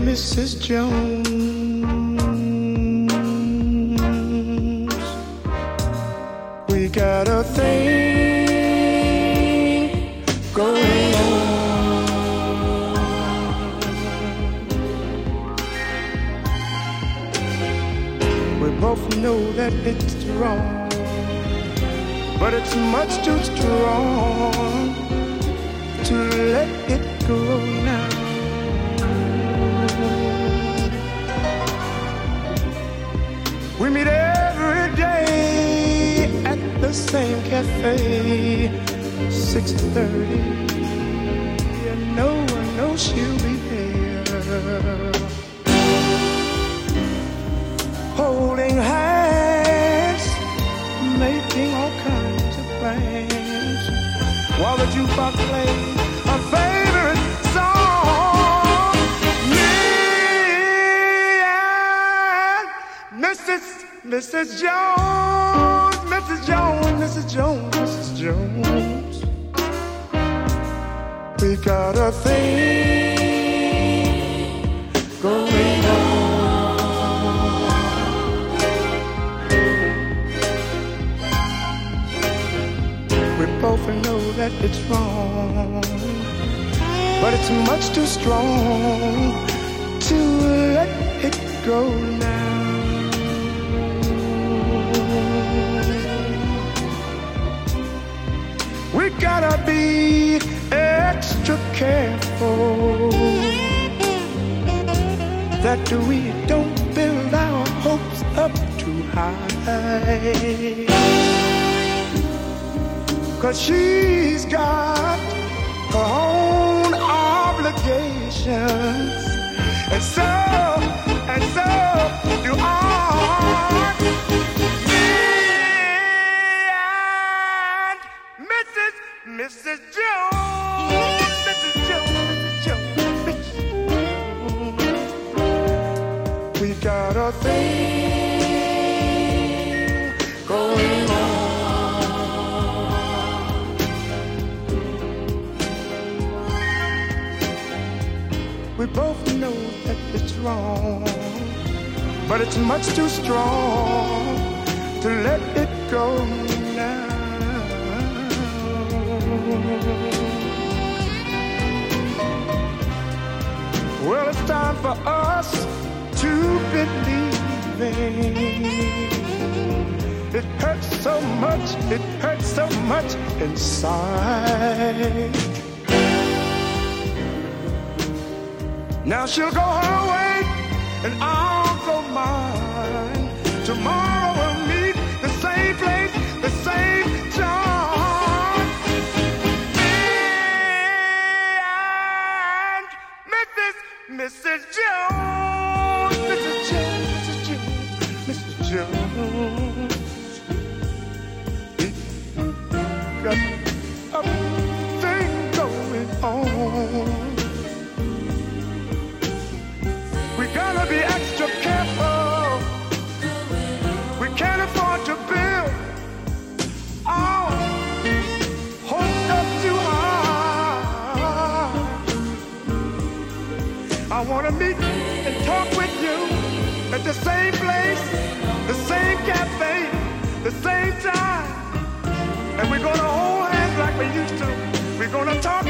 Mrs. Jones. We got a thing going on. We both know that it's wrong, but it's much too strong to let it go now. We meet every day at the same cafe, 6:30. I know she'll be there, holding hands, making all kinds of plans, while the jukebox plays our favorite song. Me and Mrs. Jones, Mrs. Jones, Mrs. Jones, Mrs. Jones. We got a thing going on. We both know that it's wrong, but it's much too strong to let it go now. We gotta be extra careful that we don't build our hopes up too high, 'cause she's got her own obligations, and so do I. Mrs. Jones, Mrs. Jones, Mrs. Jones, Mrs. Jones. We got a thing going on. We both know that it's wrong, but it's much too strong to let it go now. Well, it's time for us to believe. It hurts so much inside. Now she'll go her way and I'll go mine. Tomorrow we'll meet the same place, the same time. Mrs. Jones, Mrs. Jones, Mrs. Jones, Mrs. Jones. We got a thing going on. We gotta be extra careful. We can't afford to build our hopes up too high. I want to meet and talk with you at the same place, the same cafe, the same time. And we're going to hold hands like we used to. We're going to talk